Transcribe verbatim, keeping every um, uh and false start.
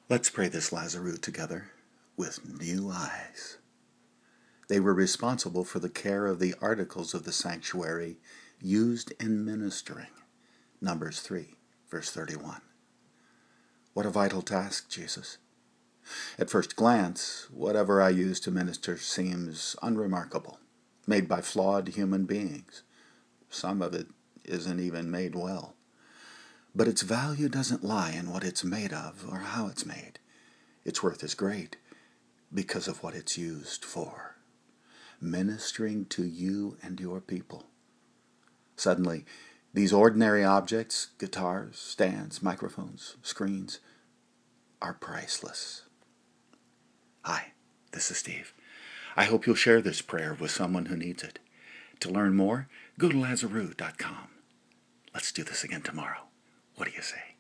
Let's pray this Lazarus together with new eyes. They were responsible for the care of the articles of the sanctuary used in ministering. Numbers three, verse thirty-one. What a vital task, Jesus. At first glance, whatever I use to minister seems unremarkable, made by flawed human beings. Some of it isn't even made well. But its value doesn't lie in what it's made of or how it's made. Its worth is great because of what it's used for. Ministering to you and your people. Suddenly, these ordinary objects, guitars, stands, microphones, screens, are priceless. Hi, this is Steve. I hope you'll share this prayer with someone who needs it. To learn more, go to lazarus dot com. Let's do this again tomorrow. What do you say?